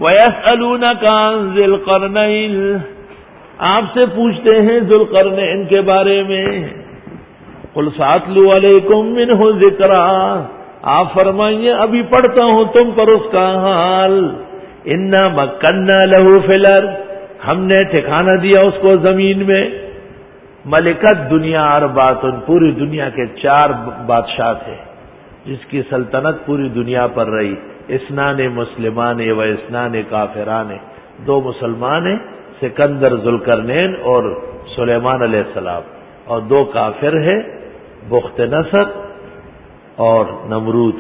وَيَسْأَلُونَكَ عَنْ ذِي الْقَرْنَيْنِ، آپ سے پوچھتے ہیں ذوالقرنین کے بارے میں. قُلْ سَأَتْلُو عَلَيْكُمْ مِنْهُ ذِكْرًا، آپ فرمائیے ابھی پڑھتا ہوں تم پر اس کا حال. اِنَّا مَكَّنَّا لَهُ فِي الْأَرْضِ، ہم نے ٹھکانہ دیا اس کو زمین میں. ملکت دنیا اربعۃ، پوری دنیا کے 4 بادشاہ تھے جس کی سلطنت پوری دنیا پر رہی. اثنان مسلمان و اثنان کافران، 2 مسلمان ہیں سکندر ذوالقرنین اور سلیمان علیہ السلام، اور 2 کافر ہیں بخت نصر اور نمرود.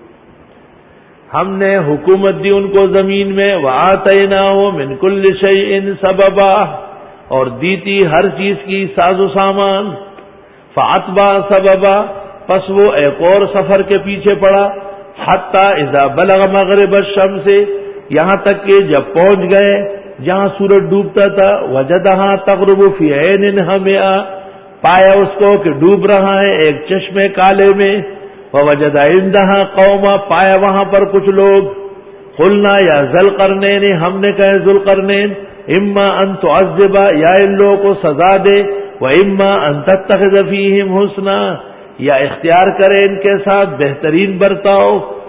ہم نے حکومت دی ان کو زمین میں. وَآتَيْنَاهُ مِنْ كُلِّ شَيْءٍ سَبَبًا، اور دی تھی ہر چیز کی ساز و سامان. فَأَتْبَعَ سَبَبًا، پس وہ ایک اور سفر کے پیچھے پڑا. حَتَّى إِذَا بَلَغَ مَغْرِبَ الشَّمْسِ، یہاں تک کہ جب پہنچ گئے جہاں سورج ڈوبتا تھا. وَجَدَهَا تَغْرُبُ فِي عَيْنٍ حَمِئَةٍ، پایا اس کو کہ ڈوب رہا ہے ایک چشمے کالے میں. وَوَجَدَ عِندَهَا قَوْمًا، پایا وہاں پر کچھ لوگ. قُلْنَا يَا ذَا الْقَرْنَيْنِ، ہم نے کہا ذوالقرنین، اما ان تعذب، یا ان لوگوں کو سزا دے. وَإِمَّا أَن تَتَّخِذَ فِيهِمْ حُسْنًا، یا اختیار کرے ان کے ساتھ بہترین برتاؤ.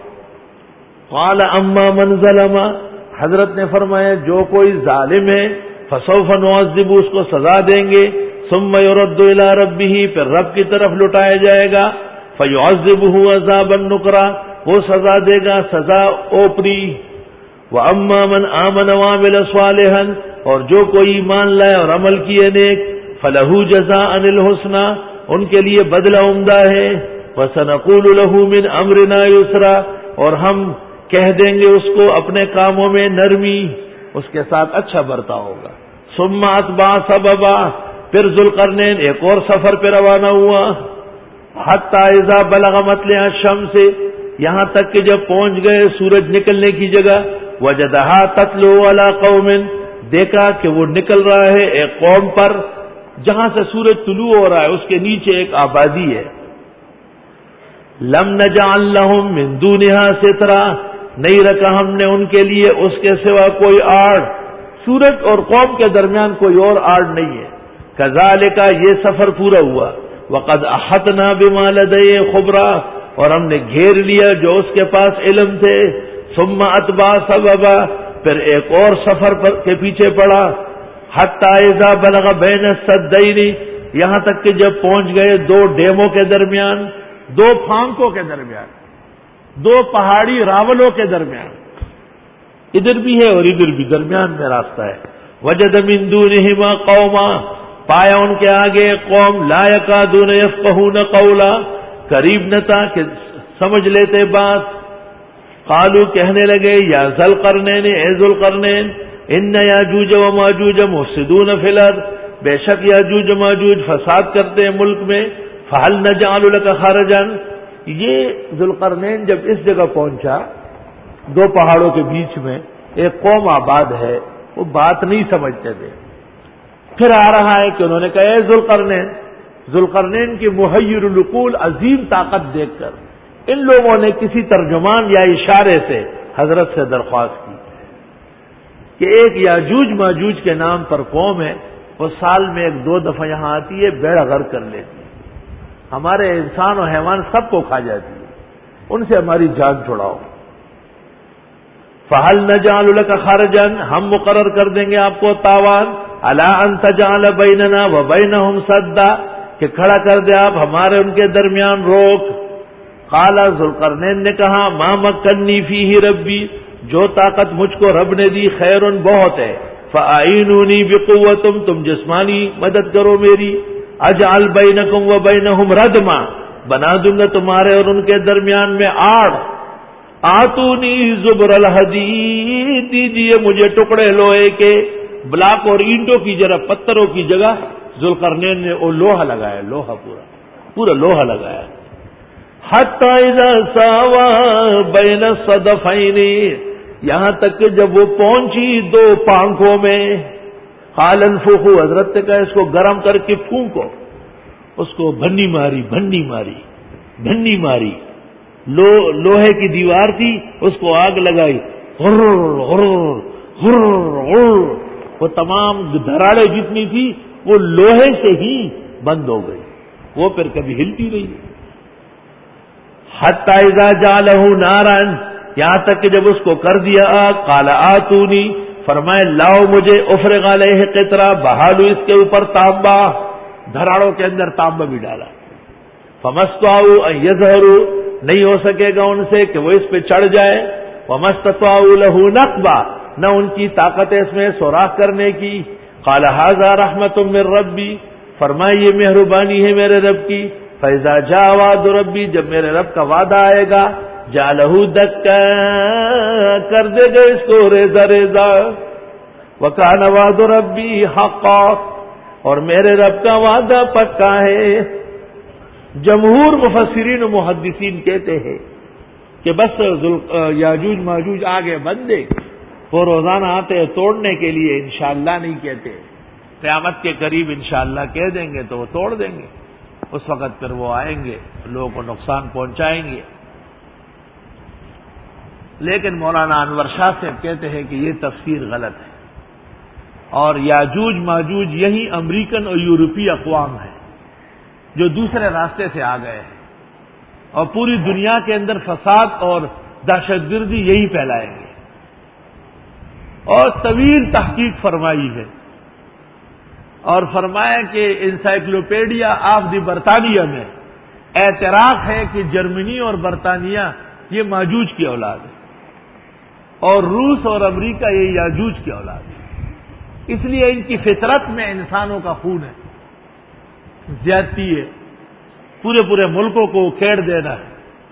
قال اما من ظلم، حضرت نے فرمایا جو کوئی ظالم ہے فسوف نعذب، اس کو سزا دیں گے. ثم يرد الى ربه، پھر رب کی طرف لٹایا جائے گا. فيعذبه عذابا نكرا، وہ سزا دے گا سزا اوپری. واما من آمن وعمل صالحا، اور جو کوئی ایمان لائے اور عمل کیے نیک. فله جزاء الحسنى، ان کے لیے بدلہ عمدہ ہے. وسنقول له من امرنا يسرا، اور ہم کہہ دیں گے اس کو اپنے کاموں میں نرمی، اس کے ساتھ اچھا برتا ہوگا. ثم اتبع سببا، پھر ذوالقرنین ایک اور سفر پہ روانہ ہوا. حتی اذا بلغ مطلع الشمس، یہاں تک کہ جب پہنچ گئے سورج نکلنے کی جگہ. وجدها تطلع على قوم، دیکھا کہ وہ نکل رہا ہے ایک قوم پر، جہاں سے سورج طلوع ہو رہا ہے اس کے نیچے ایک آبادی ہے. لم نجعل لهم من دونها سترا، نہیں رکھا ہم نے ان کے لیے اس کے سوا کوئی آڑ. سورج اور قوم کے درمیان کوئی اور آڑ نہیں ہے. کذالک، یہ سفر پورا ہوا. وقد احطنا بما لديه خبرا، اور ہم نے گھیر لیا جو اس کے پاس علم تھے. ثم اتبع سببا، پھر ایک اور سفر کے پیچھے پڑا. حتی اذا بلغ بین السدین، یہاں تک کہ جب پہنچ گئے 2 ڈیموں کے درمیان، 2 پھانکوں کے درمیان، 2 پہاڑی راولوں کے درمیان، ادھر بھی ہے اور ادھر بھی، درمیان میں راستہ ہے. وجد من دونہما قوما، پایا ان کے آگے قوم. لا یکادون یفقہون قولا، قریب نہ تھا کہ سمجھ لیتے بات. قالوا، کہنے لگے یا ذا القرنین، اے ذوالقرنین، ان یاجوج و ماجوج مفسدون فی الارض، بے شک یاجوج و ماجوج فساد کرتے ہیں ملک میں. فہل نجعل لک خرجا، یہ ذوالقرنین جب اس جگہ پہنچا 2 پہاڑوں کے بیچ میں ایک قوم آباد ہے، وہ بات نہیں سمجھتے تھے. پھر آ رہا ہے کہ انہوں نے کہا اے ذوالقرنین. ذوالقرنین کی محیر العقول عظیم طاقت دیکھ کر ان لوگوں نے کسی ترجمان یا اشارے سے حضرت سے درخواست کی کہ ایک یاجوج ماجوج کے نام پر قوم ہے، وہ سال میں 1-2 دفعہ یہاں آتی ہے، بیڑا غرق کر لیتی ہے، ہمارے انسان اور حیوان سب کو کھا جاتی ہے، ان سے ہماری جان چھڑاؤ. فہل نجعل لک خرجا، ہم مقرر کر دیں گے آپ کو تاوان. الا ان تجعل بیننا وبینہم سدا، کہ کھڑا کر دے آپ ہمارے ان کے درمیان روک. قال ذوالقرنین نے کہا ما مکنی فیہ ربی، جو طاقت مجھ کو رب نے دی خیرن بہت ہے. فاعینونی بقوتم، تم جسمانی مدد کرو میری. اجعل بینکم وبینہم ردما، بنا دوں گا تمہارے اور ان کے درمیان میں آڑ. آتونی زبر الحدید، دیجیے مجھے ٹکڑے لوہے کے. بلاک اور اینٹوں کی جگہ، پتھروں کی جگہ ذوالقرنین نے وہ لوہا لگایا، لوہا پورا لوہا لگایا. حتی اذا ساوا بین الصدفین، یہاں تک کہ جب وہ پہنچی 2 پانکھوں میں. قال انفخوا، حضرت نے کہا اس کو گرم کر کے پھونکو. اس کو بھنی ماری. لوہے کی دیوار تھی، اس کو آگ لگائی. غر غر غر غر، وہ تمام دھراڑیں جتنی تھی وہ لوہے سے ہی بند ہو گئی، وہ پھر کبھی ہلتی نہیں۔ حتی اذا جعلہ نارا، یہاں تک کہ جب اس کو کر دیا قال آتونی، فرمائے لاؤ مجھے افرغ علیہ قطرہ، بہالو اس کے اوپر تانبا، دھراڑوں کے اندر تانبا بھی ڈالا۔ فمستطاعوا ان یظہروا، نہیں ہو سکے گا ان سے کہ وہ اس پہ چڑھ جائے، ومستطاعوا لہ نقبا، نہ ان کی طاقت ہے اس میں سوراخ کرنے کی۔ قال ھذا رحمت من ربی، فرمائے یہ مہربانی ہے میرے رب کی۔ فاذا جاء وعد ربی، جب میرے رب کا وعدہ آئے گا، جعلہ دکا، کر دے گا اس کو ریزہ ریزہ۔ وکان وعد ربی حقا، اور میرے رب کا وعدہ پکا ہے۔ جمہور مفسرین و محدثین کہتے ہیں کہ بس یاجوج ماجوج آگے بندے وہ روزانہ آتے ہیں توڑنے کے لیے، انشاءاللہ نہیں کہتے، قیامت کے قریب انشاءاللہ کہہ دیں گے تو وہ توڑ دیں گے، اس وقت پھر وہ آئیں گے، لوگوں کو نقصان پہنچائیں گے۔ لیکن مولانا انور شاہ صاحب کہتے ہیں کہ یہ تفسیر غلط ہے، اور یاجوج ماجوج یہی امریکن اور یورپی اقوام ہے جو دوسرے راستے سے آ گئے ہیں، اور پوری دنیا کے اندر فساد اور دہشت گردی یہی پھیلائیں گے۔ اور طویل تحقیق فرمائی ہے، اور فرمایا کہ انسائکلوپیڈیا آف دی برطانیہ میں اعتراف ہے کہ جرمنی اور برطانیہ یہ ماجوج کی اولاد ہے، اور روس اور امریکہ یہ یاجوج کی اولاد ہے۔ اس لیے ان کی فطرت میں انسانوں کا خون ہے، زیادتی ہے، پورے ملکوں کو کھیڑ دینا ہے۔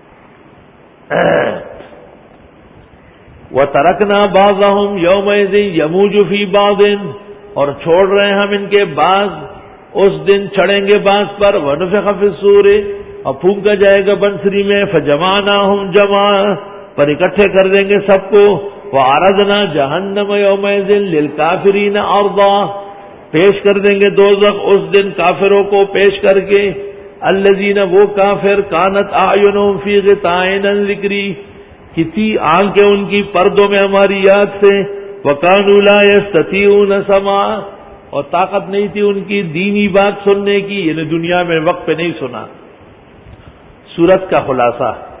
وَتَرَكْنَا بَعْضَهُمْ يَوْمَئِذٍ يَمُوجُ فِي بَعْضٍ، اور چھوڑ رہے ہیں ہم ان کے بعض اس دن چڑھیں گے بعض پر، وَنُفِخَ فِي الصُّورِ، اور پھونکا جائے گا بنسری میں، فَجَمَعْنَاهُمْ جَمْعًا، پر اکٹھے کر دیں گے سب کو، وَعَرَضْنَا جَهَنَّمَ يَوْمَئِذٍ لِلْكَافِرِينَ عَرْضًا، پیش کر دیں گے دوزخ اس دن کافروں کو پیش کر کے، الذین، وہ کافر، کانت اعینہم فی غطاء عن ذکری، کی تھی آنکھیں ان کی پردوں میں ہماری یاد سے، وکانوا لا یستطیعون سماع، اور طاقت نہیں تھی ان کی دینی بات سننے کی، یعنی دنیا میں وقت پہ نہیں سنا۔ سورت کا خلاصہ،